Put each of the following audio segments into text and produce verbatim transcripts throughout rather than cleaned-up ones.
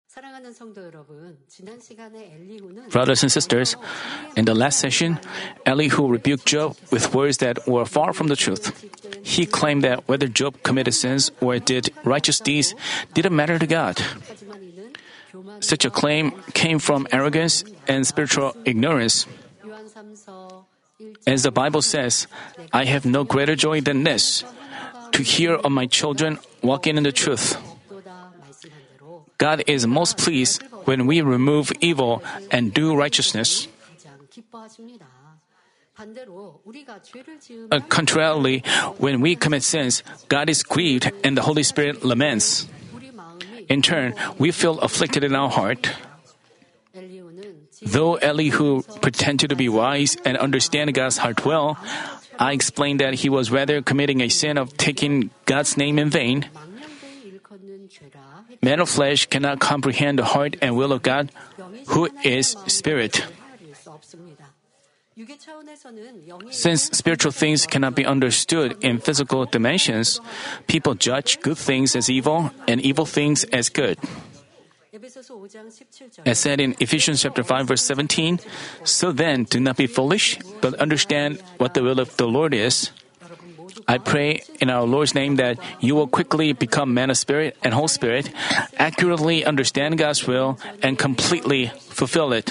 Brothers and sisters, in the last session, Elihu rebuked Job with words that were far from the truth. He claimed that whether Job committed sins or did righteous deeds didn't matter to God. Such a claim came from arrogance and spiritual ignorance. As the Bible says, I have no greater joy than this, to hear of my children walking in the truth. God is most pleased when we remove evil and do righteousness. Uh, contrarily, when we commit sins, God is grieved and the Holy Spirit laments. In turn, we feel afflicted in our heart. Though Elihu pretended to be wise and understand God's heart well, I explained that he was rather committing a sin of taking God's name in vain. Man of flesh cannot comprehend the heart and will of God, who is Spirit. Since spiritual things cannot be understood in physical dimensions, people judge good things as evil and evil things as good. As said in Ephesians chapter five verse seventeen, so then do not be foolish, but understand what the will of the Lord is. I pray in our Lord's name that you will quickly become men of spirit and whole spirit, accurately understand God's will, and completely fulfill it.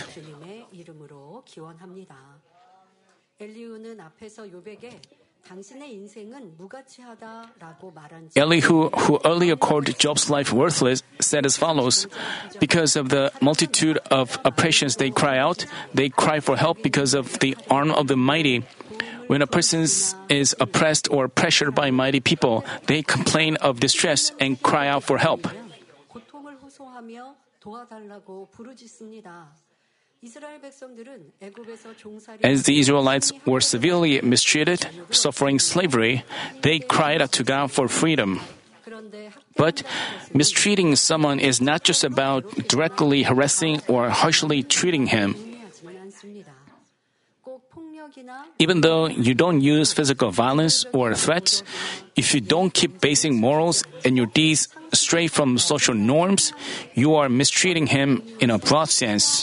Elihu, who earlier called Job's life worthless, said as follows, because of the multitude of oppressions they cry out, they cry for help because of the arm of the mighty. When a person is oppressed or pressured by mighty people, they complain of distress and cry out for help. As the Israelites were severely mistreated, suffering slavery, they cried out to God for freedom. But mistreating someone is not just about directly harassing or harshly treating him. Even though you don't use physical violence or threats, if you don't keep basing morals and your deeds straight from social norms, you are mistreating him in a broad sense.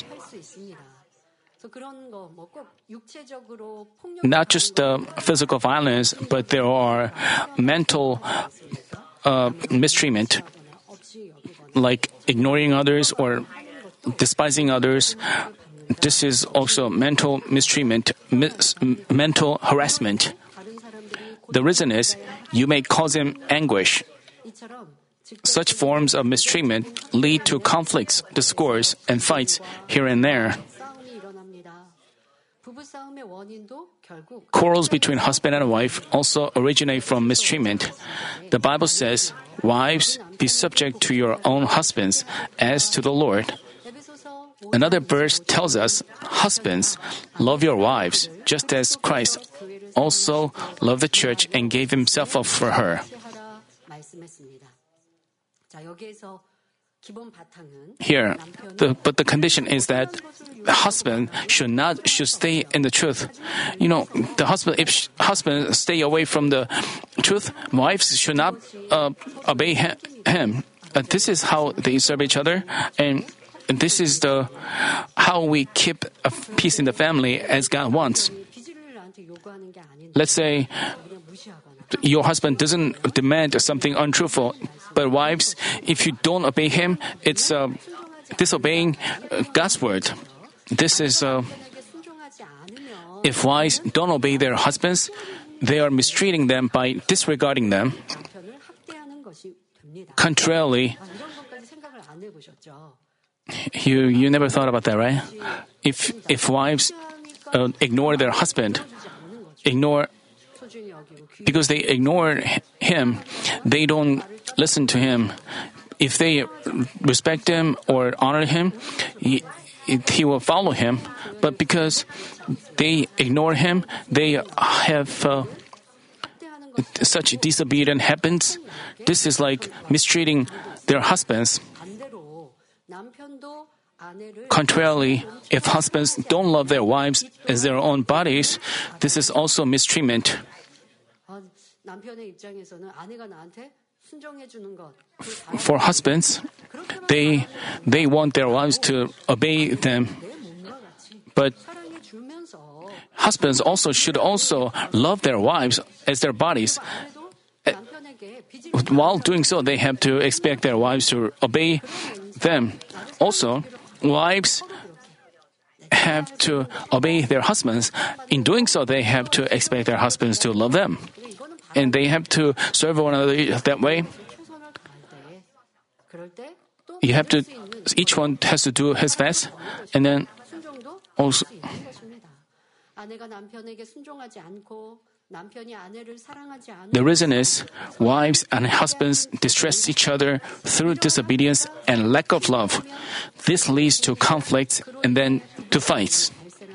Not just uh, physical violence, but there are mental uh, mistreatment, like ignoring others or despising others. This is also mental mistreatment, mis- mental harassment. The reason is you may cause him anguish. Such forms of mistreatment lead to conflicts, discords, and fights here and there. Quarrels between husband and wife also originate from mistreatment. The Bible says, "Wives, be subject to your own husbands, as to the Lord." Another verse tells us, "Husbands, love your wives, just as Christ also loved the church and gave himself up for her." Here, the, but the condition is that the husband should not should stay in the truth. You know, the husband if sh- husband stay away from the truth, wives should not uh, obey he- him. Uh, this is how they serve each other, and this is the how we keep a peace in the family as God wants. Let's say your husband doesn't demand something untruthful, but wives, if you don't obey him, it's uh, disobeying God's word. This is uh, if wives don't obey their husbands, they are mistreating them by disregarding them. Contrarily, you you never thought about that, right? If if wives uh, ignore their husband, ignore because they ignore him, they don't listen to him. If they respect him or honor him, he, he will follow him. But because they ignore him, they have uh, such disobedient habits. This is like mistreating their husbands. Contrarily, if husbands don't love their wives as their own bodies, this is also mistreatment. For husbands, they they want their wives to obey them. But husbands also should also love their wives as their bodies. While doing so, they have to expect their wives to obey them. Also, wives have to obey their husbands. In doing so, they have to expect their husbands to love them. And they have to serve one another that way. You have to, each one has to do his best. And then also, the reason is wives and husbands distress each other through disobedience and lack of love. This leads to conflicts and then to fights.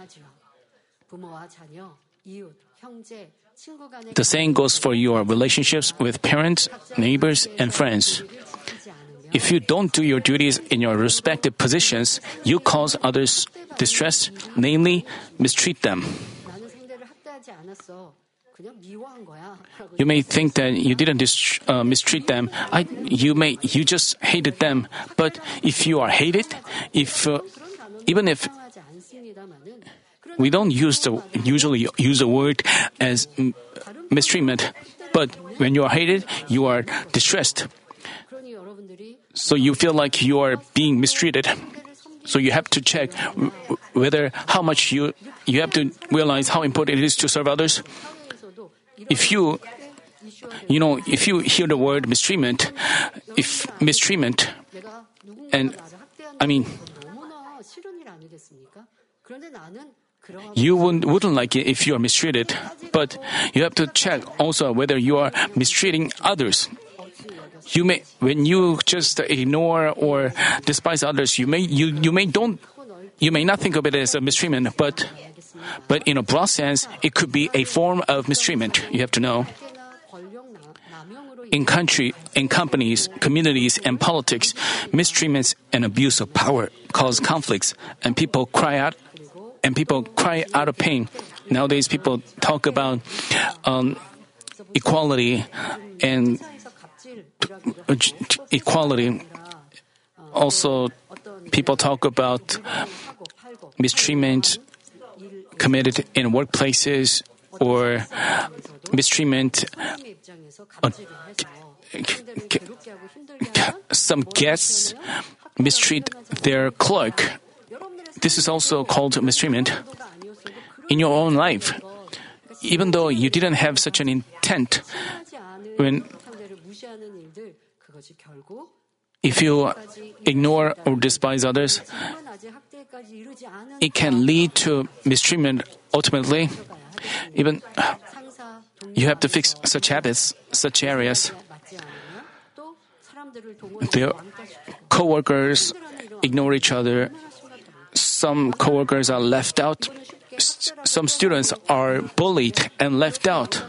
The same goes for your relationships with parents, neighbors, and friends. If you don't do your duties in your respective positions, you cause others distress, namely mistreat them. You may think that you didn't dis- uh, mistreat them. I, you may you just hated them. But if you are hated, if uh, even if we don't use the usually use the word as m- mistreatment, but when you are hated, you are distressed. So you feel like you are being mistreated. So you have to check whether how much you you have to realize how important it is to serve others. If you, you know, if you hear the word mistreatment, if mistreatment, and I mean, you wouldn't, wouldn't like it if you are mistreated, but you have to check also whether you are mistreating others. You may, when you just ignore or despise others, you may, you, you may don't, you may not think of it as a mistreatment, but But in a broad sense, it could be a form of mistreatment. You have to know. In country, in companies, communities, and politics, mistreatments and abuse of power cause conflicts, and people cry out, and people cry out of pain. Nowadays, people talk about um, equality and equality. Also, people talk about mistreatment committed in workplaces or mistreatment. Uh, some guests mistreat their clerk. This is also called mistreatment. In your own life, even though you didn't have such an intent, when if you ignore or despise others, it can lead to mistreatment ultimately. Even you have to fix such habits, such areas. Their co-workers ignore each other. Some co-workers are left out. Some students are bullied and left out.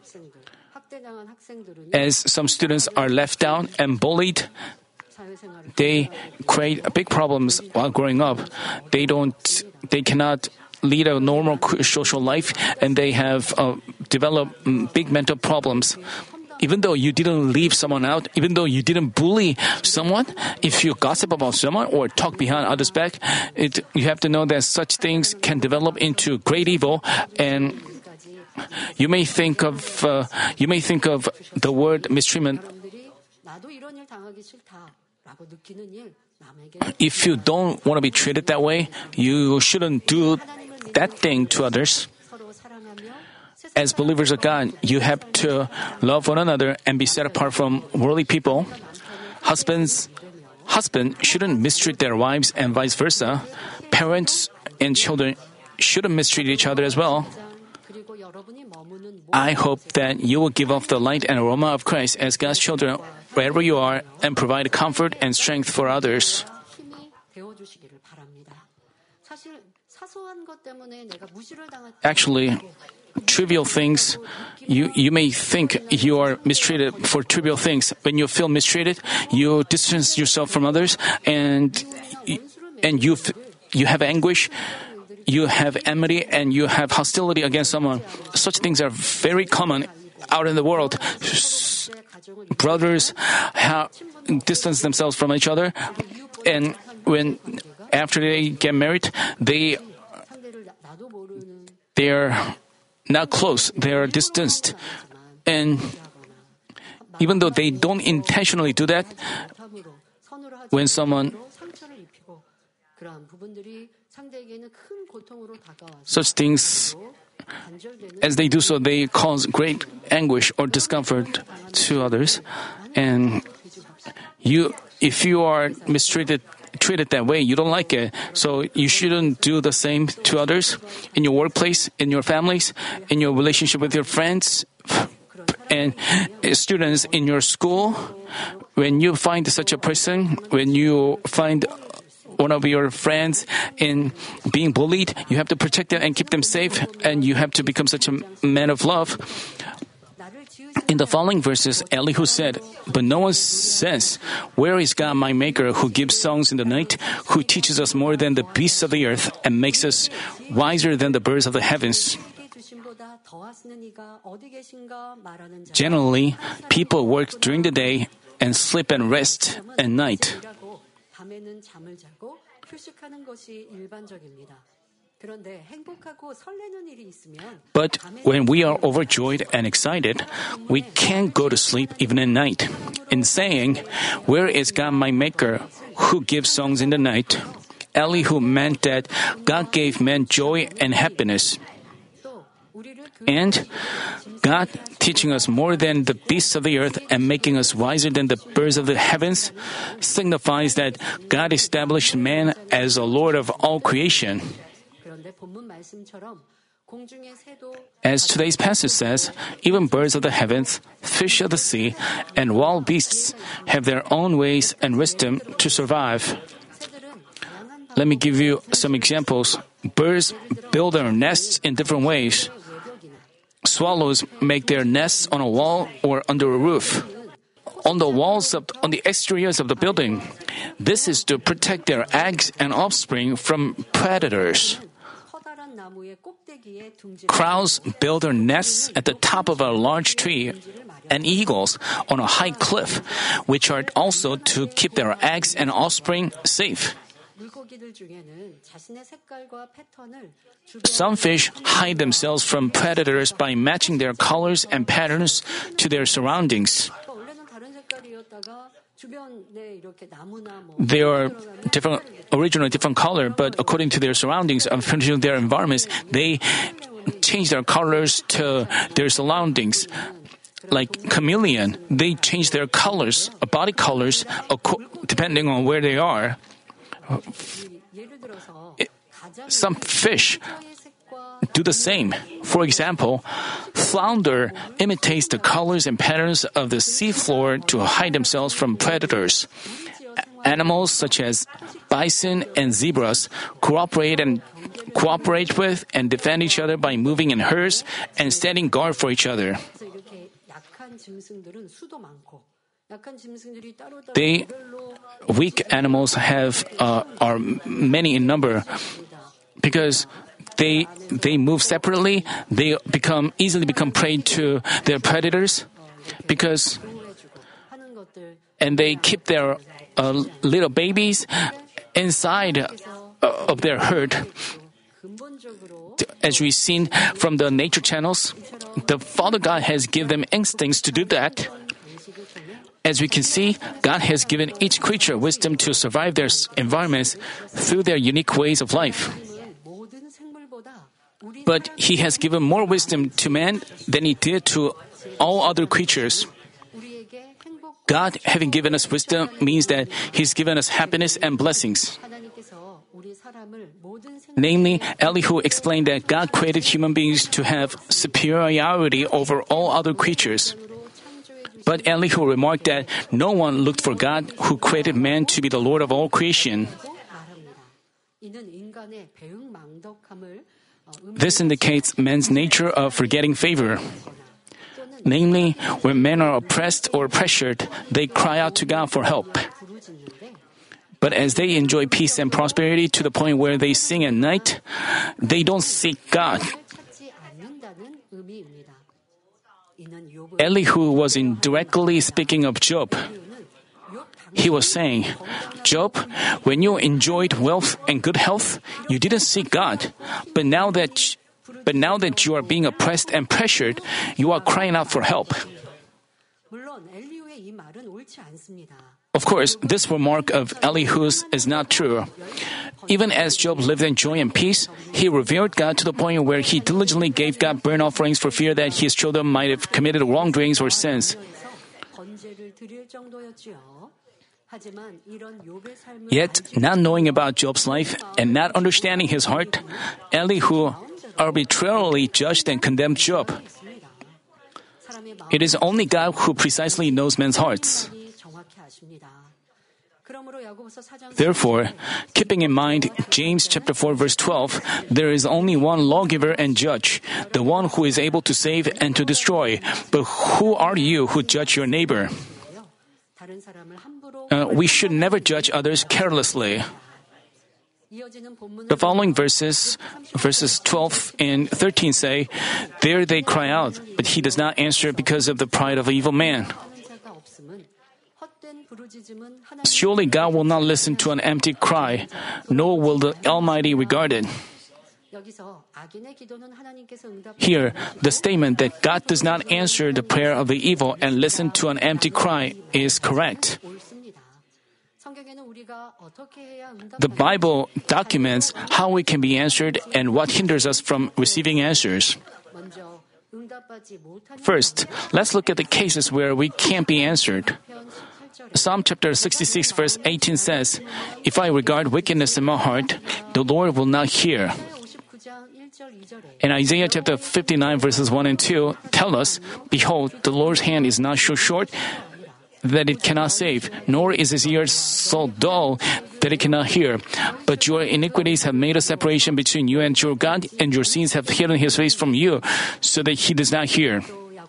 As some students are left out and bullied, they create big problems while growing up. They don't, they cannot lead a normal social life, and they have uh, developed big mental problems. Even though you didn't leave someone out, even though you didn't bully someone, if you gossip about someone or talk behind others' back, it, you have to know that such things can develop into great evil. And you may think of uh, you may think of the word mistreatment. If you don't want to be treated that way, you shouldn't do that thing to others. As believers of God, you have to love one another and be set apart from worldly people. Husbands, husbands shouldn't mistreat their wives and vice versa. Parents and children shouldn't mistreat each other as well. I hope that you will give off the light and aroma of Christ as God's children wherever you are and provide comfort and strength for others. Actually, trivial things, you, you may think you are mistreated for trivial things. When you feel mistreated, you distance yourself from others, and and you you have anguish, you have enmity, and you have hostility against someone. Such things are very common out in the world. brothers ha- distance themselves from each other, and when after they get married, they they're not close, they're distanced. And even though they don't intentionally do that, when someone such things, as they do so, they cause great anguish or discomfort to others. And you, if you are mistreated, treated that way, you don't like it. So you shouldn't do the same to others in your workplace, in your families, in your relationship with your friends, and students in your school. When you find such a person, when you find one of your friends in being bullied, you have to protect them and keep them safe, and you have to become such a man of love. In the following verses, Elihu said, "But no one says, 'Where is God my maker, who gives songs in the night, who teaches us more than the beasts of the earth, and makes us wiser than the birds of the heavens?'" Generally, people work during the day and sleep and rest at night. But when we are overjoyed and excited, we can't go to sleep even at night. In saying, "Where is God my maker, who gives songs in the night?" Elihu meant that God gave man joy and happiness. And God teaching us more than the beasts of the earth and making us wiser than the birds of the heavens signifies that God established man as a Lord of all creation. As today's passage says, even birds of the heavens, fish of the sea, and wild beasts have their own ways and wisdom to survive. Let me give you some examples. Birds build their nests in different ways. Swallows make their nests on a wall or under a roof, on the walls of on the exteriors of the building. This is to protect their eggs and offspring from predators. Crows build their nests at the top of a large tree, and eagles on a high cliff, which are also to keep their eggs and offspring safe. Some fish hide themselves from predators by matching their colors and patterns to their surroundings. They are different, originally different color, but according to their surroundings, according to their environments, they change their colors to their surroundings. Like chameleon, they change their colors, body colors, depending on where they are. Some fish do the same. For example, flounder imitates the colors and patterns of the seafloor to hide themselves from predators. Animals such as bison and zebras cooperate and cooperate with and defend each other by moving in herds and standing guard for each other. They weak animals have uh, are many in number because they they move separately. They become easily become prey to their predators because and they keep their uh, little babies inside uh, of their herd. As we've seen from the nature channels, the Father God has given them instincts to do that. As we can see, God has given each creature wisdom to survive their environments through their unique ways of life. But He has given more wisdom to man than He did to all other creatures. God having given us wisdom means that He's given us happiness and blessings. Namely, Elihu explained that God created human beings to have superiority over all other creatures. But Elihu remarked that no one looked for God who created man to be the Lord of all creation. This indicates man's nature of forgetting favor. Namely, when men are oppressed or pressured, they cry out to God for help. But as they enjoy peace and prosperity to the point where they sing at night, they don't seek God. Elihu was indirectly speaking of Job. He was saying, Job, when you enjoyed wealth and good health, you didn't seek God. But now that, but now that you are being oppressed and pressured, you are crying out for help. Of course, this remark of Elihu's is not true. Even as Job lived in joy and peace, he revered God to the point where he diligently gave God burnt offerings for fear that his children might have committed wrongdoings or sins. Yet, not knowing about Job's life and not understanding his heart, Elihu arbitrarily judged and condemned Job. It is only God who precisely knows men's hearts. Therefore, keeping in mind James chapter four verse twelve, there is only one lawgiver and judge, the one who is able to save and to destroy. But who are you who judge your neighbor? Uh, we should never judge others carelessly. The following verses, verses twelve and thirteen say, There they cry out, but he does not answer because of the pride of an evil man. Surely God will not listen to an empty cry, nor will the Almighty regard it. Here, the statement that God does not answer the prayer of the evil and listen to an empty cry is correct. The Bible documents how we can be answered and what hinders us from receiving answers. First, let's look at the cases where we can't be answered. Psalm chapter sixty-six verse eighteen says, If I regard wickedness in my heart, the Lord will not hear. And Isaiah chapter fifty-nine verses one and two tell us, Behold, the Lord's hand is not so short that it cannot save, nor is his ear so dull that it cannot hear. But your iniquities have made a separation between you and your God, and your sins have hidden his face from you, so that he does not hear.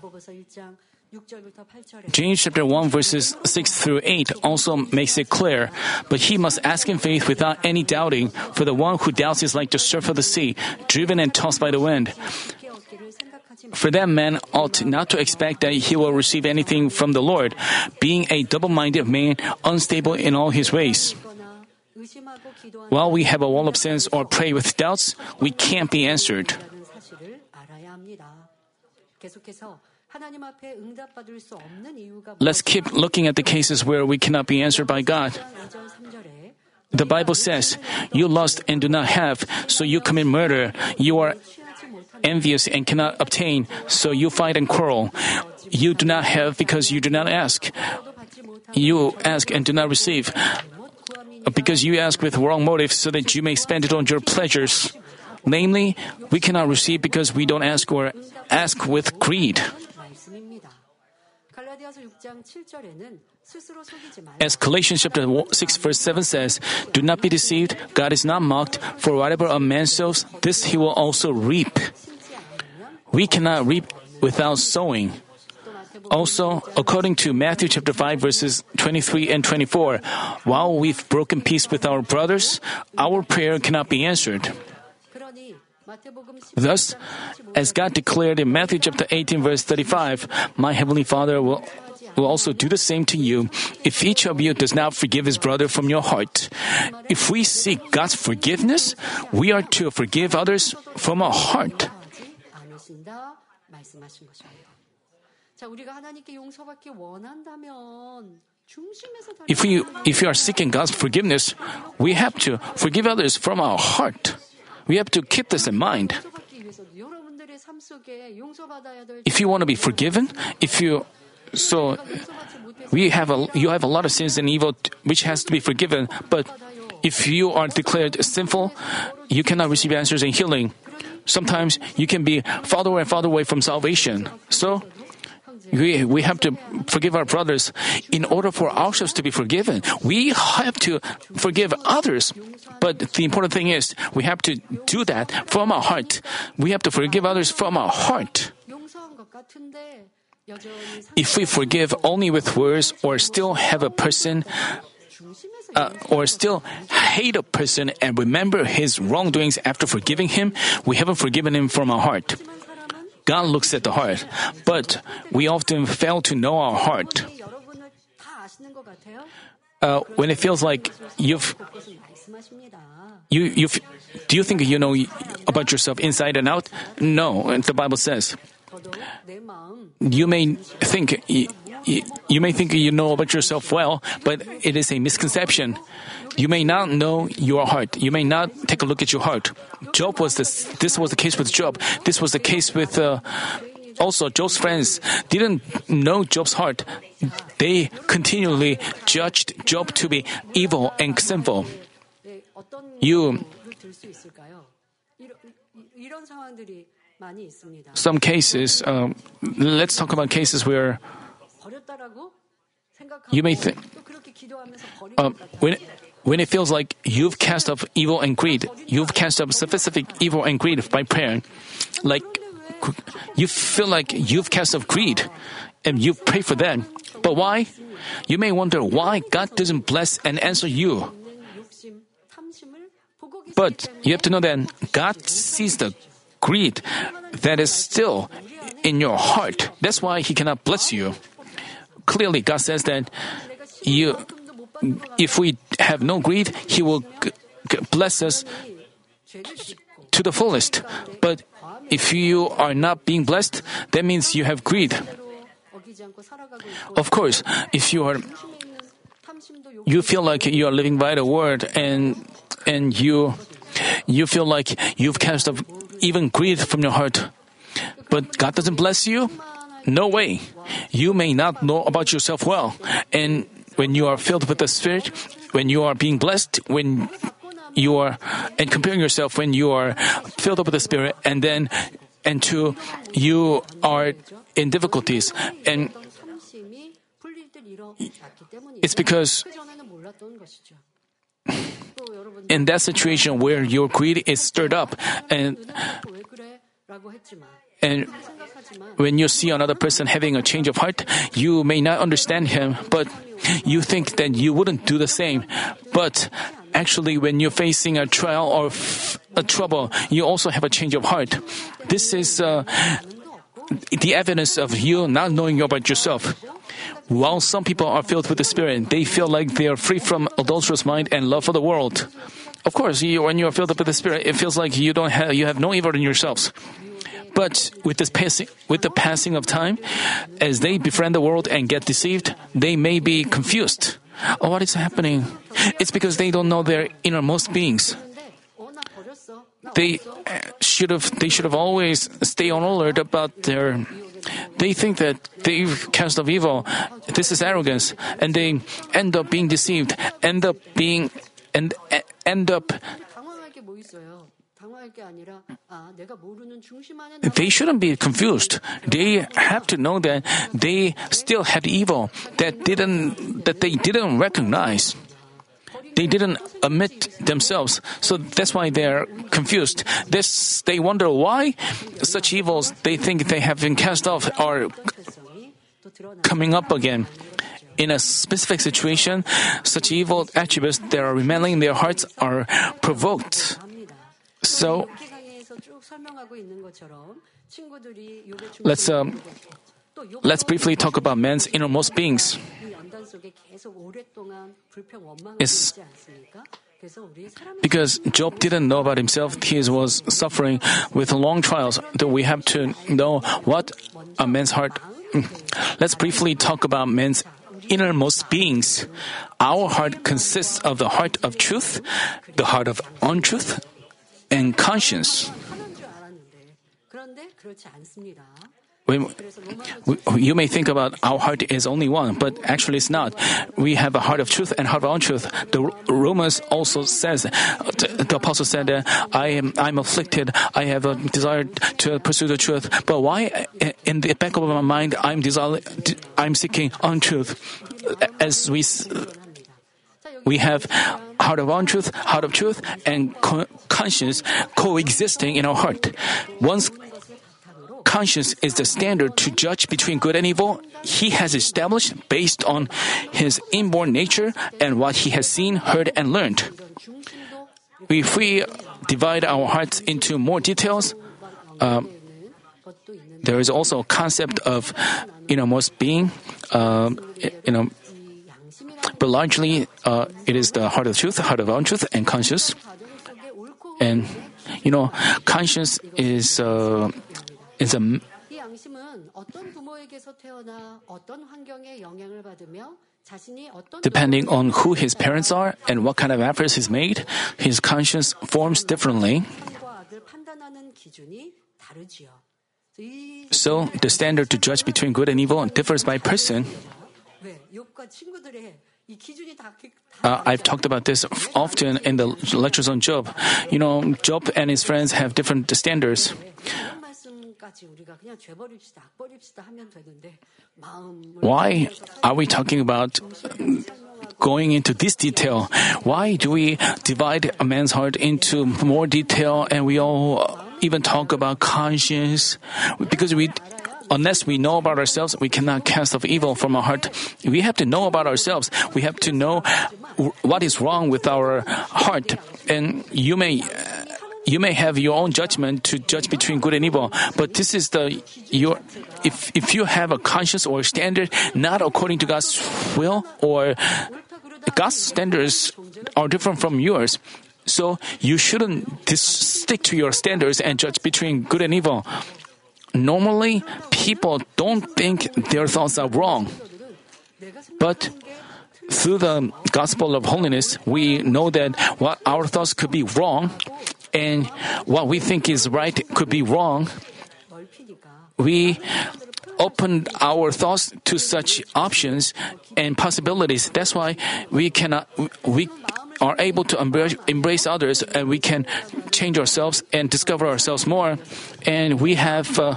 James chapter one verses six through eight also makes it clear, but he must ask in faith without any doubting, for the one who doubts is like the surf of the sea, driven and tossed by the wind. For that man ought not to expect that he will receive anything from the Lord, being a double-minded man, unstable in all his ways. While we have a wall of sins or pray with doubts, we can't be answered. Let's keep looking at the cases where we cannot be answered by God. The Bible says, You lust and do not have, so you commit murder. You are envious and cannot obtain, so you fight and quarrel. You do not have because you do not ask. You ask and do not receive, because you ask with wrong motives, so that you may spend it on your pleasures. Namely, we cannot receive because we don't ask or ask with greed. As Galatians chapter six verse seven says, Do not be deceived, God is not mocked, for whatever a man sows, this he will also reap. We cannot reap without sowing. Also, according to Matthew chapter five verses twenty-three and twenty-four, while we've broken peace with our brothers, our prayer cannot be answered. Thus, as God declared in Matthew chapter eighteen verse thirty-five, My heavenly Father will, will also do the same to you if each of you does not forgive his brother from your heart. If we seek God's forgiveness, we are to forgive others from our heart. If we, if we are seeking God's forgiveness, we have to forgive others from our heart. We have to keep this in mind. If you want to be forgiven, if you so we have a you have a lot of sins and evil which has to be forgiven, but if you are declared sinful, you cannot receive answers and healing. Sometimes you can be farther and farther away from salvation. So we we have to forgive our brothers. In order for ourselves to be forgiven, we have to forgive others. But the important thing is, we have to do that from our heart. We have to forgive others from our heart. If we forgive only with words or still have a person, uh, or still hate a person and remember his wrongdoings after forgiving him, we haven't forgiven him from our heart. God looks at the heart, but we often fail to know our heart. Uh, when it feels like you've, you, you, do you think you know about yourself inside and out? No, and the Bible says. You may think you, you may think you know about yourself well, but it is a misconception. You may not know your heart. You may not take a look at your heart. Job was this. This was the case with Job. This was the case with. Uh, also, Job's friends didn't know Job's heart. They continually judged Job to be evil and sinful. You. Some cases. Um, let's talk about cases where you may think. Um, when. When it feels like you've cast off evil and greed, you've cast off specific evil and greed by prayer, like you feel like you've cast off greed, and you pray for that. But why? You may wonder why God doesn't bless and answer you. But you have to know that God sees the greed that is still in your heart. That's why He cannot bless you. Clearly, God says that you. If we have no greed, He will g- g- bless us to the fullest. But if you are not being blessed, that means you have greed. Of course, if you are, you feel like you are living by the word, and and you you feel like you've cast off even greed from your heart, but God doesn't bless you. No way. You may not know about yourself well, and when you are filled with the Spirit, when you are being blessed, when you are, and comparing yourself when you are filled up with the Spirit, and then, and two, you are in difficulties, and it's because in that situation where your greed is stirred up, and and when you see another person having a change of heart, you may not understand him, but you think that you wouldn't do the same. But actually, when you're facing a trial or f- a trouble, you also have a change of heart. This is uh, the evidence of you not knowing about yourself. While some people are filled with the Spirit, they feel like they are free from adulterous mind and love for the world. Of course, you, when you are filled up with the Spirit, it feels like you don't have you have no evil in yourselves. But with this passing, with the passing of time, as they befriend the world and get deceived, they may be confused. Oh, what is happening? It's because they don't know their innermost beings. They should have. They should have always stay on alert about their. They think that they've cast off evil. This is arrogance, and they end up being deceived. End up being, and end up. They shouldn't be confused. They have to know that they still had evil that didn't that they didn't recognize. They didn't admit themselves, so that's why they're confused. This, they wonder why such evils they think they have been cast off are coming up again. In a specific situation, such evil attributes that are remaining in their hearts are provoked. So, let's um, let's briefly talk about man's innermost beings. It's because Job didn't know about himself, he was suffering with long trials. That we have to know what a man's heart. Let's briefly talk about man's innermost beings. Our heart consists of the heart of truth, the heart of untruth, and conscience. When, you may think about our heart is only one, but actually it's not. We have a heart of truth and heart of untruth. The Romans also says, the apostle said, I am I'm afflicted. I have a desire to pursue the truth. But why, in the back of my mind, I'm desire, I'm seeking untruth. As we we have heart of untruth, heart of truth, and co- conscience coexisting in our heart. Once conscience is the standard to judge between good and evil, he has established based on his inborn nature and what he has seen, heard, and learned. If we divide our hearts into more details, uh, there is also a concept of innermost being, uh, you know, but largely uh, it is the heart of truth, heart of untruth, and conscience. And you know, conscience is uh, is a 이 양심은 어떤 부모에게서 태어나 어떤 환경에 영향을 받으며 자신이 어떤 depending on who his parents are and what kind of efforts he's made, his conscience forms differently. 선과 악을 판단하는 기준이 다르지요. 이 So the standard to judge between good and evil differs by person. 왜 욥과 친구들의 이 기준이 다 Uh, I've talked about this often in the lectures on Job. You know, Job and his friends have different standards. 이런 말씀까지 우리가 그냥 죄버립시다, 악버립시다 하면 되는데 마음을 Why are we talking about going into this detail? Why do we divide a man's heart into more detail and we all even talk about conscience? Because we Unless we know about ourselves, we cannot cast off evil from our heart. We have to know about ourselves. We have to know what is wrong with our heart. And you may you may have your own judgment to judge between good and evil, but this is the your if if you have a conscience or standard not according to God's will, or God's standards are different from yours, so you shouldn't dis- stick to your standards and judge between good and evil. Normally, people don't think their thoughts are wrong. But through the gospel of holiness, we know that what our thoughts could be wrong and what we think is right could be wrong. We open our thoughts to such options and possibilities. That's why we cannot, we are able to embrace, embrace others, and we can change ourselves and discover ourselves more. And we have uh,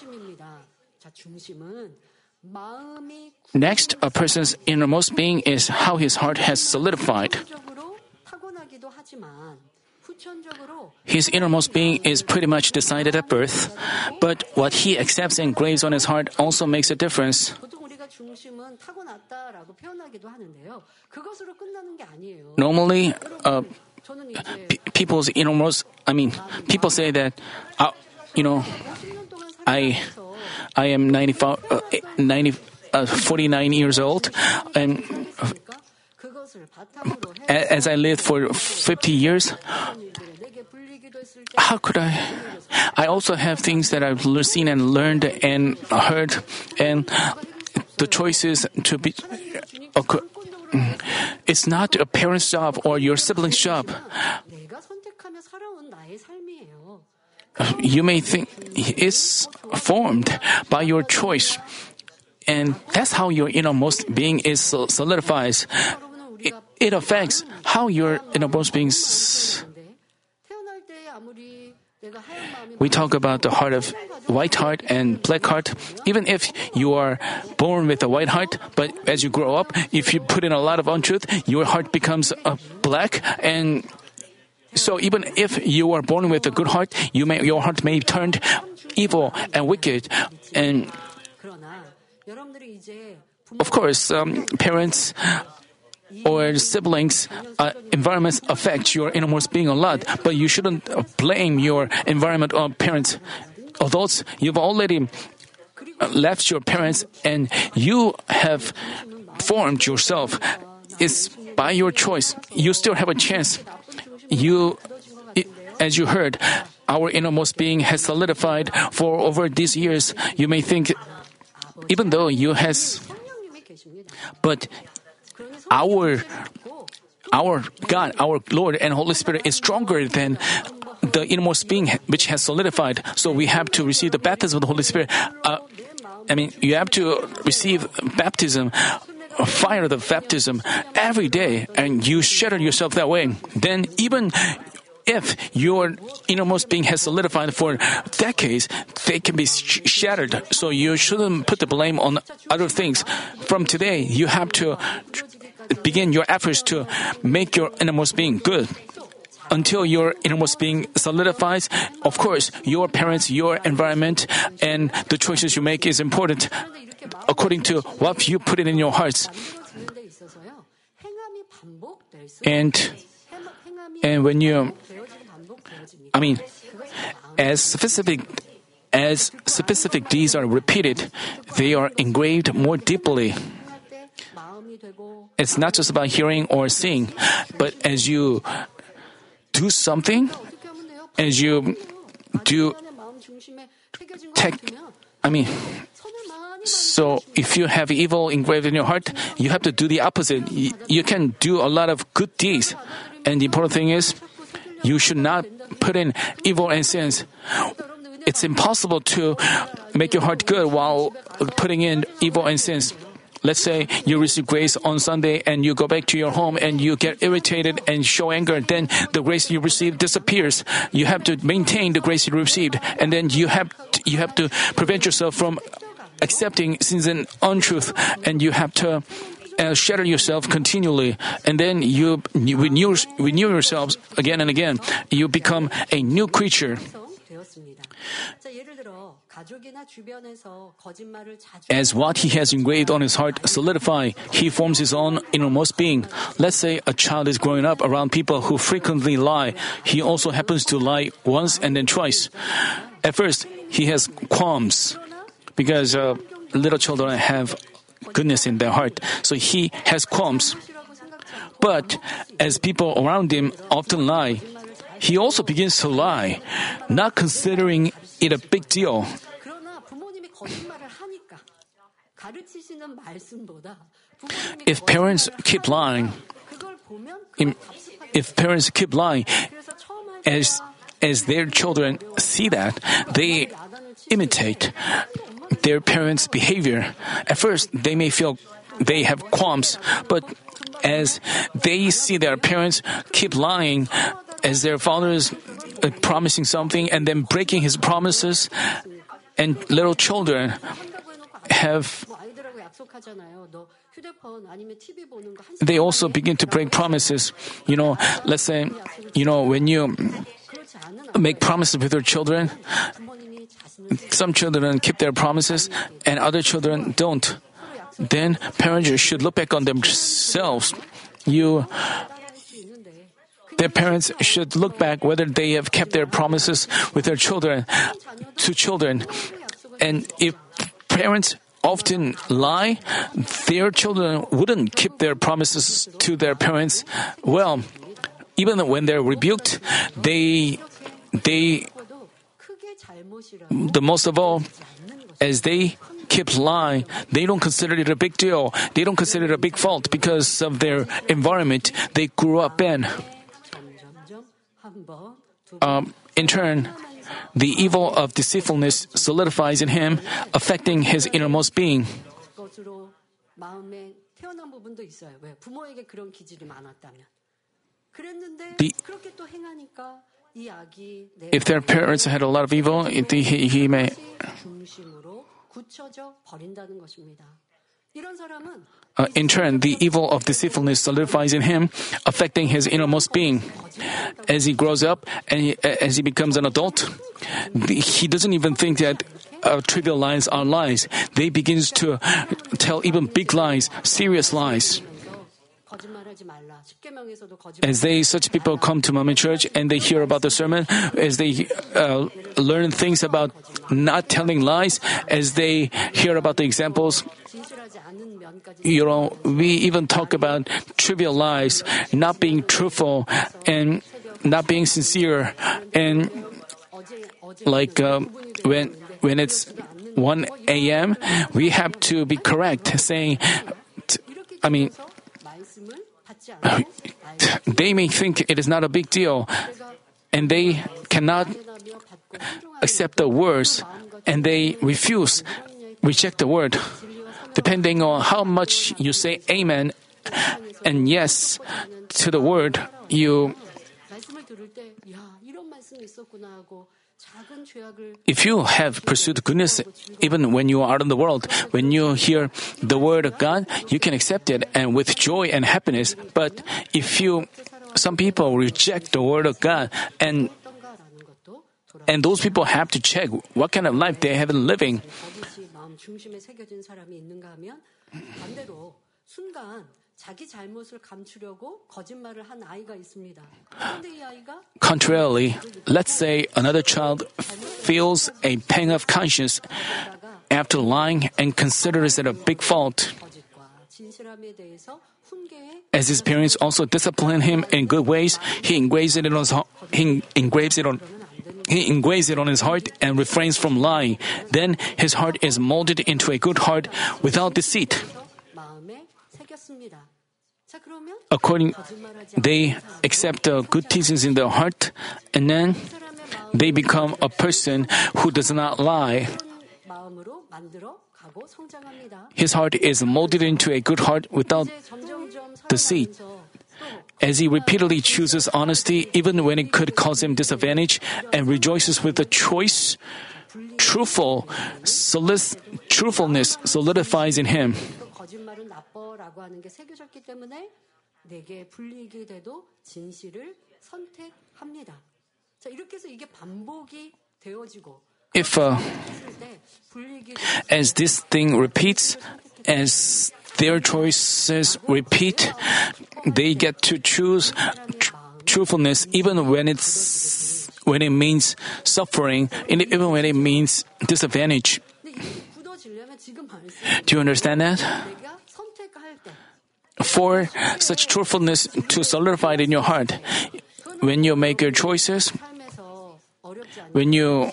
next, a person's innermost being is how his heart has solidified. His innermost being is pretty much decided at birth, but what he accepts and graves on his heart also makes a difference. Normally, uh, p- people's innermost, I mean, people say that, uh, you know, I, I am ninety-five, uh, ninety, uh, forty-nine years old, and uh, as I lived for fifty years, how could I? I also have things that I've seen and learned and heard, and the choices to be. Okay, it's not a parent's job or your sibling's job. You may think it's formed by your choice, and that's how your innermost being is solidifies. It, it affects how your innermost being. We talk about the heart of white heart and black heart. Even if you are born with a white heart, but as you grow up, if you put in a lot of untruth, your heart becomes uh, black. And so even if you are born with a good heart, you may, your heart may turn evil and wicked. And of course, um, parents or siblings, uh, environments affect your innermost being a lot, but you shouldn't blame your environment or parents. Adults, you've already left your parents and you have formed yourself. It's by your choice. You still have a chance. You, as you heard, our innermost being has solidified for over these years. You may think, even though you has, but Our, our God, our Lord and Holy Spirit is stronger than the innermost being which has solidified. So we have to receive the baptism of the Holy Spirit. Uh, I mean, you have to receive baptism, fire of the baptism every day, and you shatter yourself that way. Then even if your innermost being has solidified for decades, they can be sh- shattered. So you shouldn't put the blame on other things. From today, you have to begin your efforts to make your innermost being good. Until your innermost being solidifies, of course, your parents, your environment, and the choices you make is important according to what you put it in your hearts. And, and when you, I mean, as specific as specific deeds are repeated, they are engraved more deeply. It's not just about hearing or seeing, but as you do something, as you do tech, I mean, so if you have evil engraved in your heart, you have to do the opposite. You, you can do a lot of good deeds. And the important thing is, you should not put in evil and sins. It's impossible to make your heart good while putting in evil and sins. Let's say you receive grace on Sunday and you go back to your home and you get irritated and show anger. Then the grace you received disappears. You have to maintain the grace you received, and then you have to, you have to prevent yourself from accepting sins and untruth, and you have to uh, shatter yourself continually, and then you, you renew, renew yourselves again and again. You become a new creature. As what he has engraved on his heart solidify, he forms his own innermost being. Let's say a child is growing up around people who frequently lie. He also happens to lie once and then twice. At first, he has qualms because uh, little children have goodness in their heart, so he has qualms. But as people around him often lie, he also begins to lie, not considering it a big deal. If parents keep lying, if parents keep lying, as as their children see that, they imitate their parents' behavior. At first, they may feel they have qualms, but as they see their parents keep lying, as their father is uh, promising something and then breaking his promises, and little children have, they also begin to break promises. You know, let's say, you know, when you make promises with your children, some children keep their promises and other children don't. Then parents should look back on themselves. You Their parents should look back whether they have kept their promises with their children, to children. And if parents often lie, their children wouldn't keep their promises to their parents. Well, even when they're rebuked, they, they, the most of all, as they keep lying, they don't consider it a big deal. They don't consider it a big fault because of their environment they grew up in. Um, in turn, the evil of deceitfulness solidifies in him, affecting his innermost being. The, if their parents had a lot of evil, it, he, he may. Uh, in turn, the evil of deceitfulness solidifies in him, affecting his innermost being. As he grows up and he, as he becomes an adult, he doesn't even think that uh, trivial lies are lies. They begin to tell even big lies, serious lies. As they, such people come to Manmin Church and they hear about the sermon, as they uh, learn things about not telling lies, as they hear about the examples, you know, we even talk about trivial lies, not being truthful and not being sincere, and like uh, when when it's one a.m., we have to be correct, saying, I mean, they may think it is not a big deal, and they cannot accept the words, and they refuse, reject the word. Depending on how much you say amen and yes to the word, you, if you have pursued goodness even when you are out in the world, when you hear the word of God, you can accept it and with joy and happiness. But if you, some people reject the word of God, and and those people have to check what kind of life they have been living. 자기 잘못을 감추려고 거짓말을 한 아이가 있습니다. 그런데 이 아이가 Contrarily, let's say another child feels a pang of conscience after lying and considers it a big fault. 거짓과 진실함에 대해서 훈계에 As his parents also discipline him in good ways, he engraves it on his, he engraves it on He engraves it on his heart and refrains from lying. Then his heart is molded into a good heart without deceit. 마음에 새겼습니다. 자, 그러면 According, 거짓말하지 they accept the good teachings in their heart, and then they become a person who does not lie. 않은 마음으로 만들어 가고 성장합니다. His heart is molded into a good heart without 이제 점점점 deceit. 살아가면서 또 As he repeatedly chooses honesty, even when it could cause him disadvantage, and rejoices with the choice, truthful, solic- truthfulness solidifies in him. 또 거짓말은 나빠라고 하는 게 새겨졌기 때문에 내게 불리익이 돼도 진실을 선택합니다. 자, 이렇게 해서 이게 반복이 되어지고 If, uh, 했을 때 불리익이 as this thing repeats, as their choices repeat, they get to choose tr- truthfulness even when it's when it means suffering, and even when it means disadvantage. 근데 이게 굳어지려면 지금 말씀 Do you understand that? 내가 선택할 때 For such truthfulness to solidify it in your heart, when you make your choices, 삶에서 어렵지 않지만 when you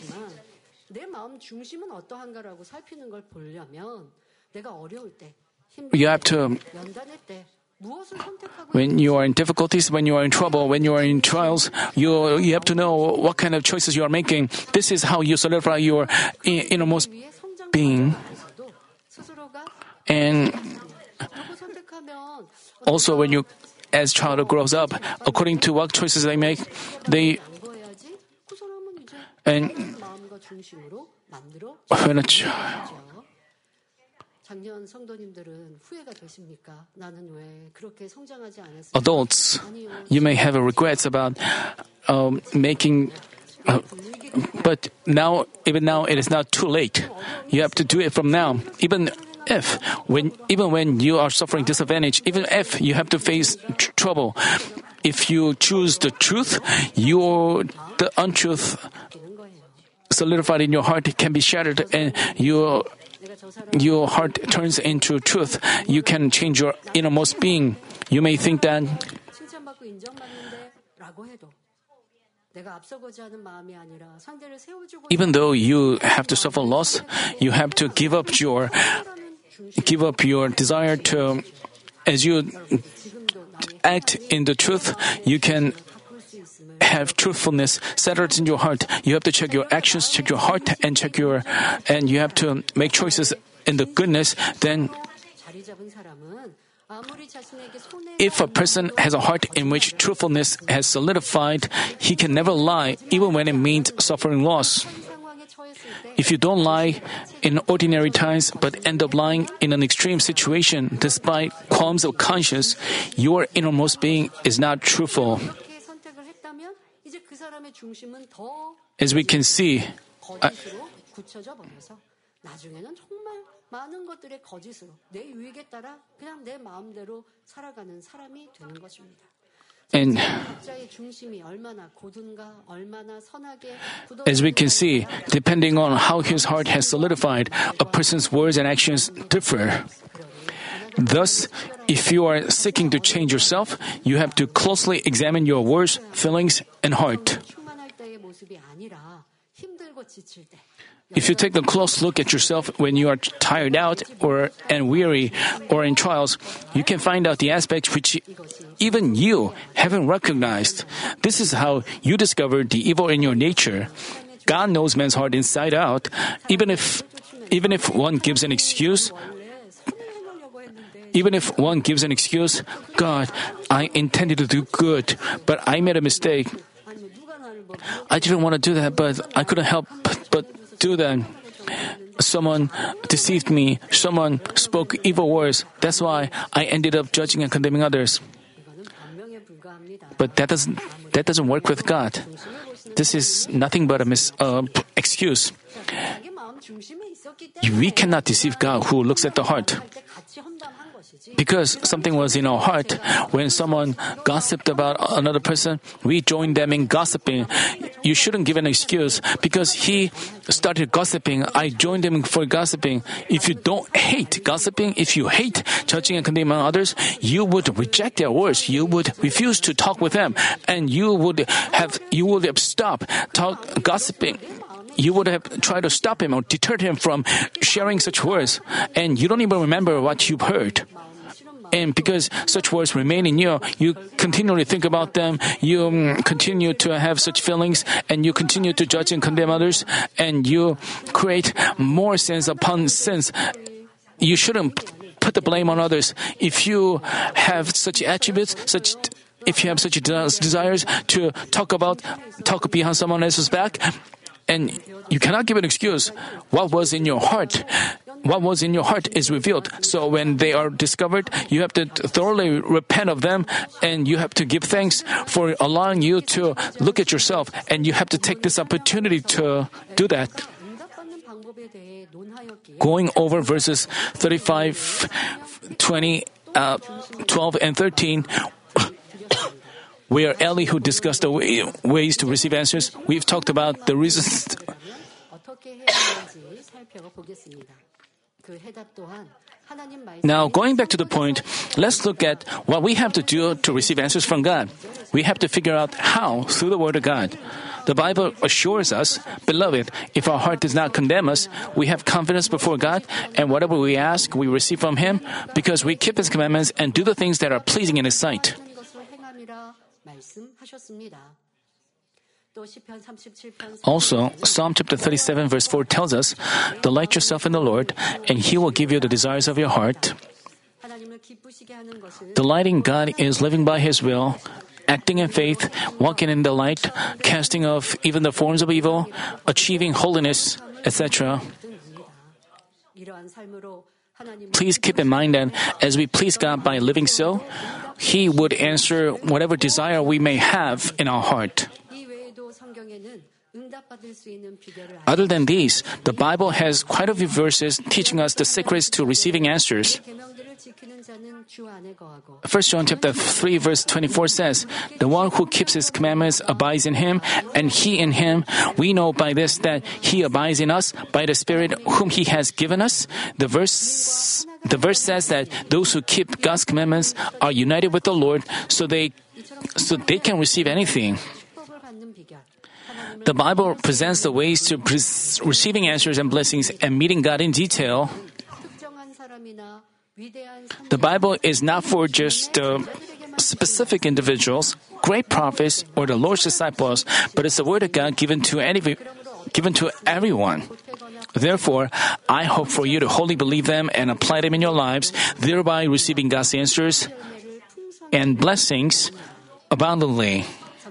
내 마음 중심은 어떠한가라고 살피는 걸 보려면 내가 어려울 때 힘들 you have to 때 연단할 때 무엇을 선택하고 when you are in difficulties, when you are in trouble, when you are in trials, you you have to know what kind of choices you are making. This is how you solidify your i- innermost 위해 성장 being. 과정에서도 스스로가 And 이거 선택하면 also when you, as child grows up, according to what choices they make, they 양보해야지 그 사람은 이제 and 마음과 중심으로 만들어 when a ch- 주죠. 작년 성도님들은 후회가 되십니까? 나는 왜 그렇게 성장하지 않았을까? adults, you may have regrets about um, making. Uh, but now, even now, it is not too late. You have to do it from now. Even if, when, even when you are suffering disadvantage, even if you have to face tr- trouble, if you choose the truth, your the untruth 되는 거예요. solidified in your heart can be shattered, and your 내가 저 사람 your heart turns into truth. You can change your innermost being. You may think that 칭찬받고 인정받는데 라고 해도 내가 앞서고자 하는 마음이 아니라 상대를 세워주고 even though you have to suffer loss, you have to give up your give up your desire to, as you 지금도 나의 act in the truth, you can 바꿀 수 있음을 have truthfulness settled in your heart. You have to check your actions, check your heart, and check your, and you have to make choices in the goodness. Then, 자리 잡은 사람은 아무리 자신에게 손해가 if a person has a heart in which truthfulness has solidified, he can never lie, even when it means suffering loss. 상황에 처했을 때 If you don't lie in ordinary times but end up lying in an extreme situation despite qualms of conscience, your innermost being is not truthful. 그렇게 선택을 했다면 이제 그 사람의 중심은 더 As we can see, 거짓으로 굳혀져 버려서 나중에는 정말 많은 것들의 거짓으로 내 유익에 따라 그냥 내 마음대로 살아가는 사람이 되는 것입니다. and 각자의 중심이 얼마나 고든가 얼마나 선하게 as we can see, depending on how his heart has solidified, a person's words and actions differ. Thus, if you are seeking to change yourself, you have to closely examine your words, feelings, and heart. 충만할 때의 모습이 아니라 힘들고 지칠 때 If you take a close look at yourself when you are tired out or and weary or in trials, you can find out the aspects which even you haven't recognized. This is how you discover the evil in your nature. God knows man's heart inside out. Even if even if one gives an excuse, 원래 선을 행하려고 했는데 even if one gives an excuse, God, I intended to do good, but I made a mistake. 아니면 누가 나를 뭐 I didn't want to do that, but I couldn't help but do that. Someone deceived me. Someone spoke evil words. That's why I ended up judging and condemning others. 이거는 변명에 불과합니다. But that doesn't that doesn't work with God. This is nothing but a mis, uh, excuse. 자기 마음 we cannot deceive God who looks at the heart. Because something was in our heart, when someone gossiped about another person, we joined them in gossiping. You shouldn't give an excuse because he started gossiping. I joined him for gossiping. If you don't hate gossiping, if you hate judging and condemning others, you would reject their words. You would refuse to talk with them, and you would have you would have stopped talk gossiping. You would have tried to stop him or deter him from sharing such words, and you don't even remember what you've heard. And because such words remain in you, you continually think about them, you um, continue to have such feelings, and you continue to judge and condemn others, and you create more sins upon sins. You shouldn't put the blame on others. If you have such attributes, such if you have such desires to talk about, talk behind someone else's back, and you cannot give an excuse. What was in your heart? What was in your heart is revealed. So when they are discovered, you have to thoroughly repent of them, and you have to give thanks for allowing you to look at yourself, and you have to take this opportunity to do that. Going over verses thirty-five, twenty, uh, twelve, and thirteen, where Elihu discussed the way, ways to receive answers, we've talked about the reasons. Now, going back to the point, let's look at what we have to do to receive answers from God. We have to figure out how through the Word of God. The Bible assures us, beloved, if our heart does not condemn us, we have confidence before God, and whatever we ask, we receive from Him, because we keep His commandments and do the things that are pleasing in His sight. Also, Psalm chapter thirty-seven verse four tells us, "Delight yourself in the Lord, and He will give you the desires of your heart." Delighting God is living by His will, acting in faith, walking in the light, casting off even the forms of evil, achieving holiness, et cetera. Please keep in mind that as we please God by living so, He would answer whatever desire we may have in our heart. Other than these, the Bible has quite a few verses teaching us the secrets to receiving answers. First John chapter three verse twenty-four says, "The one who keeps His commandments abides in Him, and He in Him. We know by this that He abides in us by the Spirit whom He has given us." The verse, the verse says that those who keep God's commandments are united with the Lord, so they, so they can receive anything. The Bible presents the ways to pre- receiving answers and blessings and meeting God in detail. The Bible is not for just uh, specific individuals, great prophets, or the Lord's disciples, but it's the Word of God given to any, given to everyone. Therefore, I hope for you to wholly believe them and apply them in your lives, thereby receiving God's answers and blessings abundantly.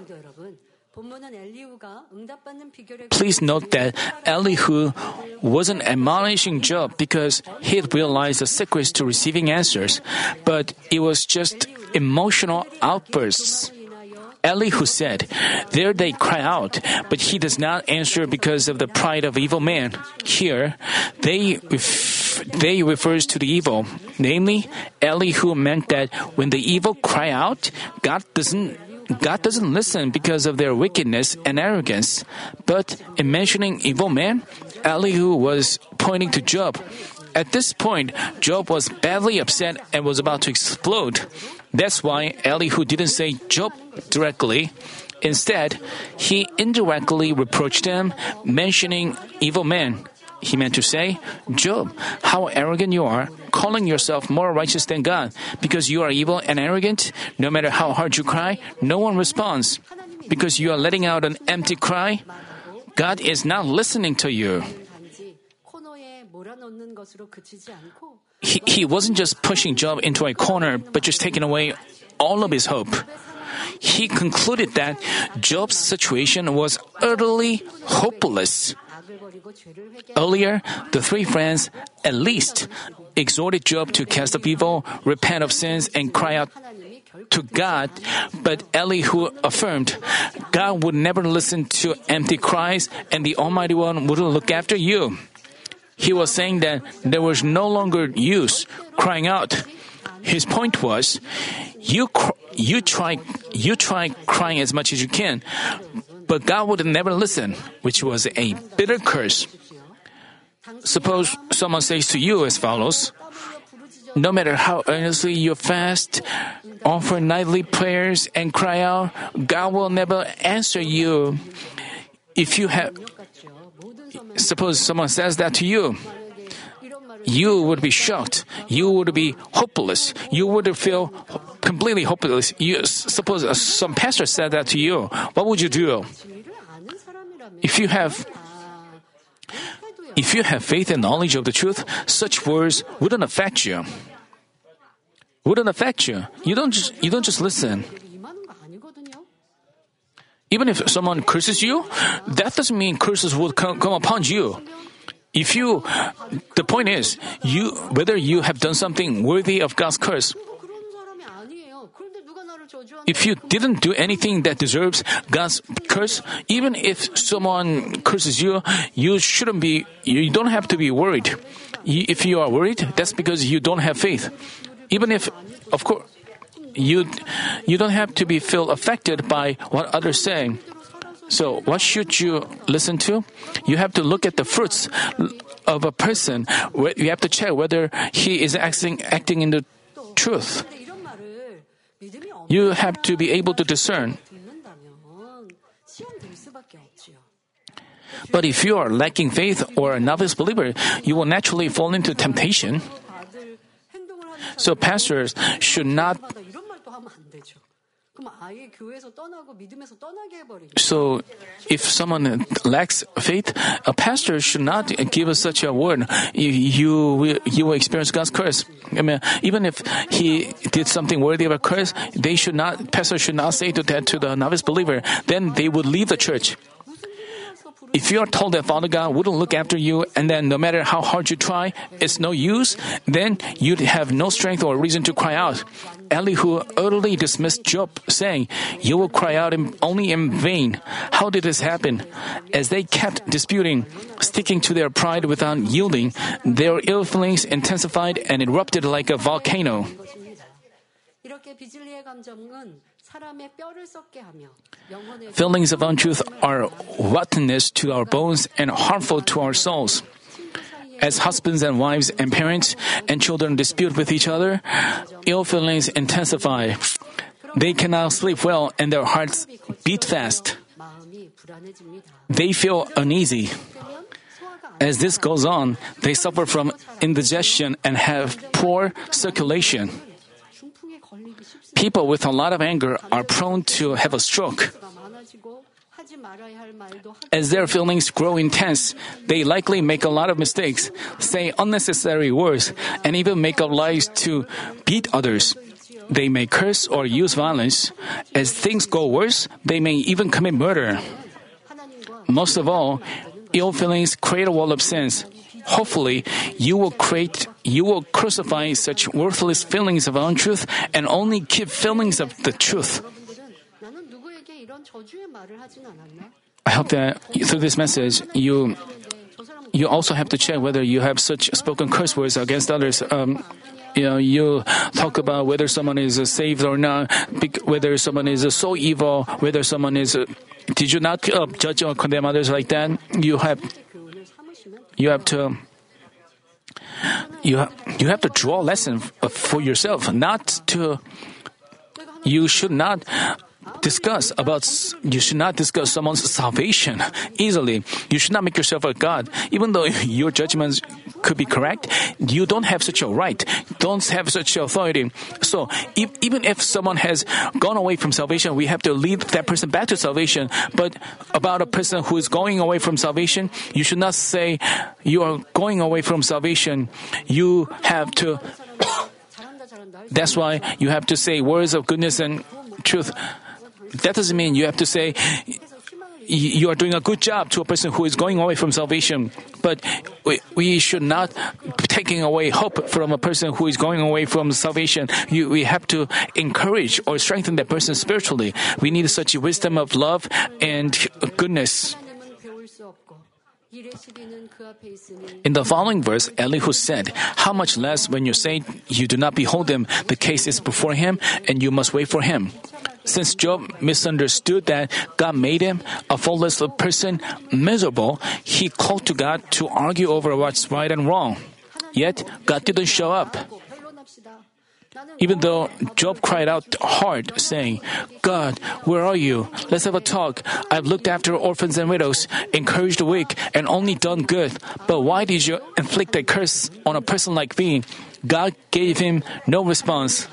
Please note that Elihu wasn't admonishing Job because he had realized the secrets to receiving answers, but it was just emotional outbursts. Elihu said, "There they cry out, but he does not answer because of the pride of evil man." Here, they ref- they refers to the evil. Namely, Elihu meant that when the evil cry out, God doesn't God doesn't listen because of their wickedness and arrogance. But in mentioning evil men, Elihu was pointing to Job. At this point, Job was badly upset and was about to explode. That's why Elihu didn't say Job directly. Instead, he indirectly reproached him, mentioning evil men. He meant to say, "Job, how arrogant you are, calling yourself more righteous than God. Because you are evil and arrogant, no matter how hard you cry, no one responds. Because you are letting out an empty cry, God is not listening to you." He, he wasn't just pushing Job into a corner, but just taking away all of his hope. He concluded that Job's situation was utterly hopeless. Earlier, the three friends at least exhorted Job to cast off evil, repent of sins, and cry out to God, but Elihu affirmed, God would never listen to empty cries, and the Almighty One wouldn't look after you. he was saying that there was no longer use crying out. His point was, you cr- you try you try crying as much as you can, but God would never listen, which was a bitter curse. Suppose someone says to you as follows: no matter how earnestly you fast, offer nightly prayers, and cry out, God will never answer you. If you have, suppose someone says that to you, you would be shocked. You would be hopeless. You would feel completely hopeless. You, suppose some pastor said that to you. What would you do? If you have If you have faith and knowledge of the truth, such words wouldn't affect you. Wouldn't affect you. You don't just, you don't just listen. Even if someone curses you, that doesn't mean curses will come, come upon you. If you, the point is, you, whether you have done something worthy of God's curse. If you didn't do anything that deserves God's curse, even if someone curses you, you shouldn't be, you don't have to be worried. If you are worried, that's because you don't have faith. Even if, of course, you, you don't have to be feel affected by what others say. So what should you listen to? You have to look at the fruits of a person. You have to check whether he is acting, acting in the truth. You have to be able to discern. But if you are lacking faith or a novice believer, you will naturally fall into temptation. So pastors should not. So if someone lacks faith, a pastor should not give us such a word. You, you will you will experience God's curse. I mean, even if he did something worthy of a curse, they should not. Pastor should not say to that to the novice believer. Then they would leave the church. If you are told that Father God wouldn't look after you, and then no matter how hard you try, it's no use, then you'd have no strength or reason to cry out. Elihu utterly dismissed Job, saying, "You will cry out in, only in vain." How did this happen? As they kept disputing, sticking to their pride without yielding, their ill feelings intensified and erupted like a volcano. Feelings of untruth are rottenness to our bones and harmful to our souls. As husbands and wives and parents and children dispute with each other, ill feelings intensify. They cannot sleep well and their hearts beat fast. They feel uneasy. As this goes on, they suffer from indigestion and have poor circulation. People with a lot of anger are prone to have a stroke. As their feelings grow intense, they likely make a lot of mistakes, say unnecessary words, and even make up lies to beat others. They may curse or use violence. As things go worse, they may even commit murder. Most of all, ill feelings create a wall of sins. Hopefully, you will create, you will crucify such worthless feelings of untruth and only keep feelings of the truth. I hope that through this message, you you also have to check whether you have such spoken curse words against others. Um, you know, you talk about whether someone is saved or not, whether someone is so evil, whether someone is. Did you not uh, judge or condemn others like that? You have. You have to you have, you have to draw a lesson for yourself, not to you should not discuss about you should not discuss someone's salvation easily. You should not make yourself a god. Even though your judgments could be correct, you don't have such a right. Don't have such authority. So if, even if someone has gone away from salvation, we have to lead that person back to salvation. But about a person who is going away from salvation, you should not say you are going away from salvation. You have to that's why you have to say words of goodness and truth. That doesn't mean you have to say you are doing a good job to a person who is going away from salvation. But we, we should not be taking away hope from a person who is going away from salvation. You, we have to encourage or strengthen that person spiritually. We need such wisdom of love and goodness. In the following verse, Elihu said, "How much less when you say you do not behold him, the case is before him, and you must wait for him." Since Job misunderstood that God made him, a faultless person, miserable, he called to God to argue over what's right and wrong. Yet, God didn't show up. Even though Job cried out hard, saying, "God, where are you? Let's have a talk. I've looked after orphans and widows, encouraged the weak, and only done good. But why did you inflict a curse on a person like me?" God gave him no response.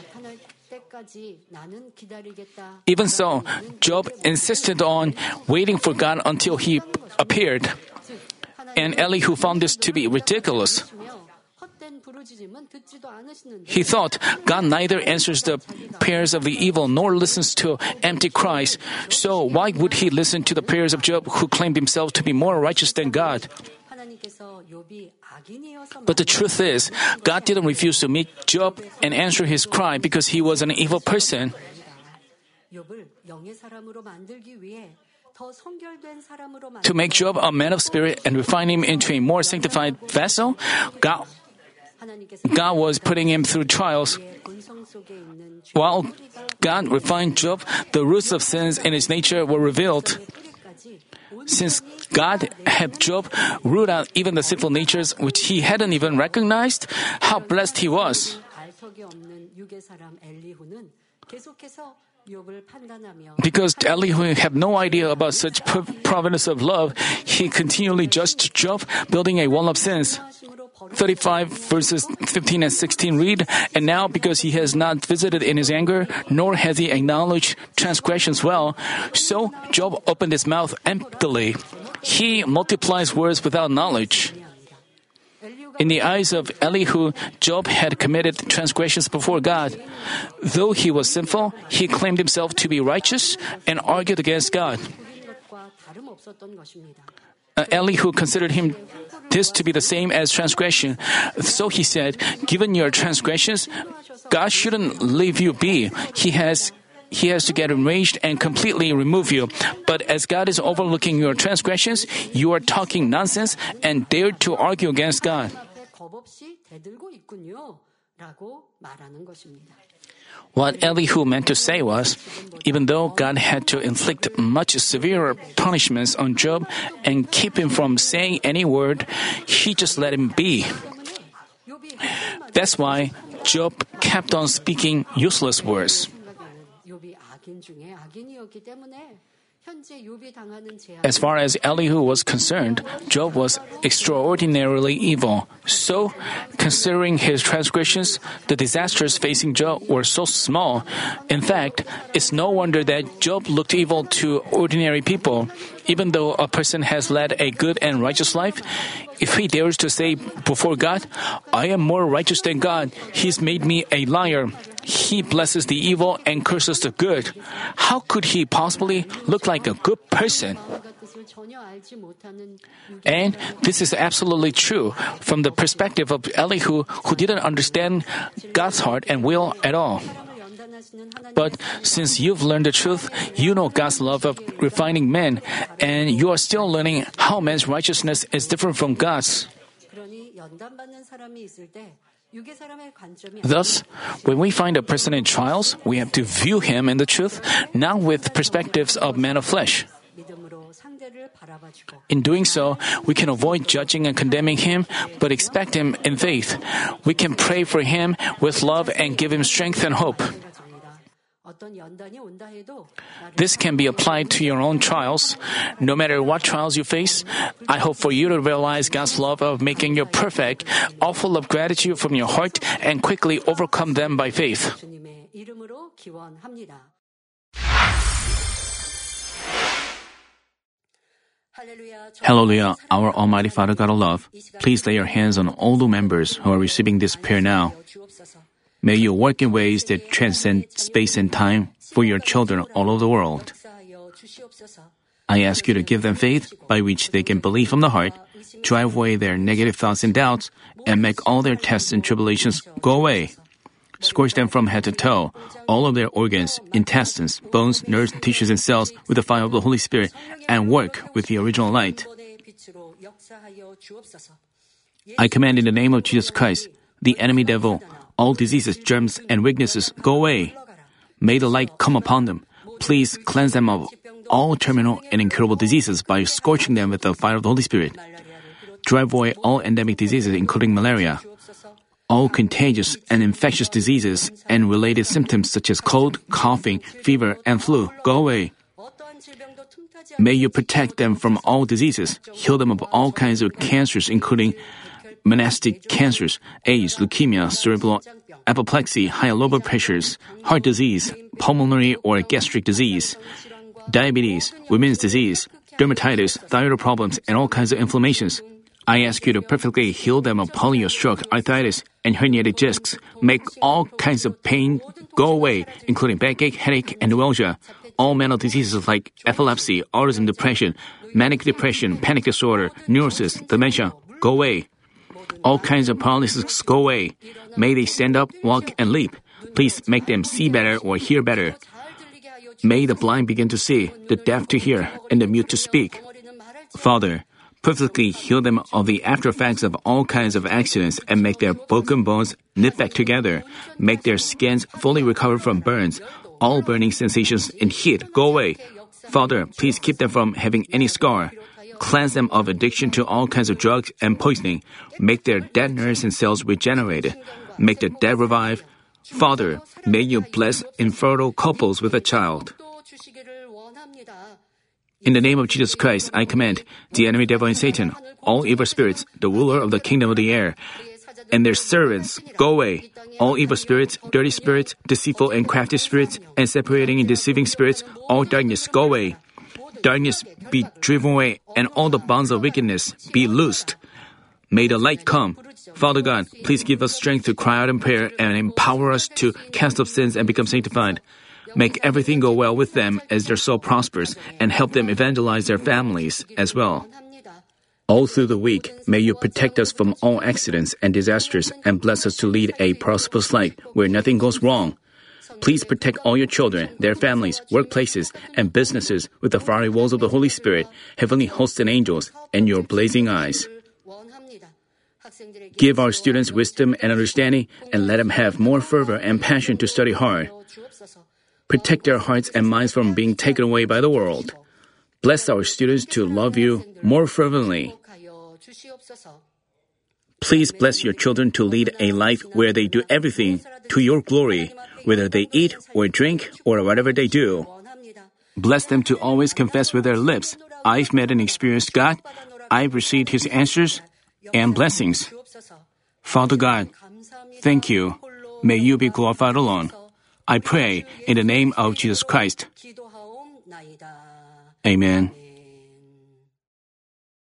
Even so, Job insisted on waiting for God until he appeared. And Elihu found this to be ridiculous. He thought God neither answers the prayers of the evil nor listens to empty cries. So why would he listen to the prayers of Job, who claimed himself to be more righteous than God? But the truth is, God didn't refuse to meet Job and answer his cry because he was an evil person. To make Job a man of spirit and refine him into a more sanctified vessel, God, God was putting him through trials. While God refined Job, the roots of sins in his nature were revealed. Since God had Job root out even the sinful natures which he hadn't even recognized, how blessed he was. Because Elihu had no idea about such providence of love, he continually judged Job, building a wall of sins. thirty-five verses fifteen and sixteen read, "And now because he has not visited in his anger, nor has he acknowledged transgressions well, so Job opened his mouth emptily. He multiplies words without knowledge." In the eyes of Elihu, Job had committed transgressions before God. Though he was sinful, he claimed himself to be righteous and argued against God. Uh, Elihu considered him this to be the same as transgression. So he said, "Given your transgressions, God shouldn't leave you be. He has He has to get enraged and completely remove you. But as God is overlooking your transgressions, you are talking nonsense and dare to argue against God." What Elihu meant to say was, even though God had to inflict much severer punishments on Job and keep him from saying any word, he just let him be. That's why Job kept on speaking useless words. As far as Elihu was concerned, Job was extraordinarily evil. So, considering his transgressions, the disasters facing Job were so small. In fact, it's no wonder that Job looked evil to ordinary people. Even though a person has led a good and righteous life, if he dares to say before God, "I am more righteous than God, He's made me a liar," he blesses the evil and curses the good. How could he possibly look like a good person? And this is absolutely true from the perspective of Elihu, who didn't understand God's heart and will at all. But since you've learned the truth, you know God's love of refining men, and you are still learning how man's righteousness is different from God's. Thus, when we find a person in trials, we have to view him in the truth, not with perspectives of men of flesh. In doing so, we can avoid judging and condemning him, but expect him in faith. We can pray for him with love and give him strength and hope. This can be applied to your own trials. No matter what trials you face, I hope for you to realize God's love of making you perfect, all full of gratitude from your heart, and quickly overcome them by faith. Hallelujah, our Almighty Father God of love, please lay your hands on all the members who are receiving this prayer now. May you work in ways that transcend space and time for your children all over the world. I ask you to give them faith by which they can believe from the heart, drive away their negative thoughts and doubts, and make all their tests and tribulations go away. Scorch them from head to toe, all of their organs, intestines, bones, nerves, tissues, and cells with the fire of the Holy Spirit, and work with the original light. I command in the name of Jesus Christ, the enemy devil, all diseases, germs, and weaknesses go away. May the light come upon them. Please cleanse them of all terminal and incurable diseases by scorching them with the fire of the Holy Spirit. Drive away all endemic diseases, including malaria. All contagious and infectious diseases and related symptoms such as cold, coughing, fever, and flu go away. May you protect them from all diseases, heal them of all kinds of cancers, including monastic cancers, AIDS, leukemia, cerebral apoplexy, high and low blood pressures, heart disease, pulmonary or gastric disease, diabetes, women's disease, dermatitis, thyroid problems, and all kinds of inflammations. I ask you to perfectly heal them of polio, stroke, arthritis, and herniated discs. Make all kinds of pain go away, including backache, headache, and neuralgia. All mental diseases like epilepsy, autism, depression, manic depression, panic disorder, neurosis, dementia, go away. All kinds of paralysis go away. May they stand up, walk, and leap. Please make them see better or hear better. May the blind begin to see, the deaf to hear, and the mute to speak. Father, perfectly heal them of the after effects of all kinds of accidents and make their broken bones knit back together. Make their skins fully recover from burns. All burning sensations and heat go away. Father, please keep them from having any scar. Cleanse them of addiction to all kinds of drugs and poisoning. Make their dead nerves and cells regenerated. Make the dead revive. Father, may you bless infertile couples with a child. In the name of Jesus Christ, I command the enemy devil and Satan, all evil spirits, the ruler of the kingdom of the air, and their servants, go away. All evil spirits, dirty spirits, deceitful and crafty spirits, and separating and deceiving spirits, all darkness, go away. Darkness be driven away, and all the bonds of wickedness be loosed. May the light come. Father God, please give us strength to cry out in prayer and empower us to cast off sins and become sanctified. Make everything go well with them as their soul prospers, and help them evangelize their families as well. All through the week, may you protect us from all accidents and disasters and bless us to lead a prosperous life where nothing goes wrong. Please protect all your children, their families, workplaces, and businesses with the fiery walls of the Holy Spirit, heavenly hosts and angels, and your blazing eyes. Give our students wisdom and understanding, and let them have more fervor and passion to study hard. Protect their hearts and minds from being taken away by the world. Bless our students to love you more fervently. Please bless your children to lead a life where they do everything to your glory, whether they eat or drink or whatever they do. Bless them to always confess with their lips, I've met and experienced God, I've received His answers and blessings. Father God, thank you. May you be glorified alone. I pray in the name of Jesus Christ. Amen.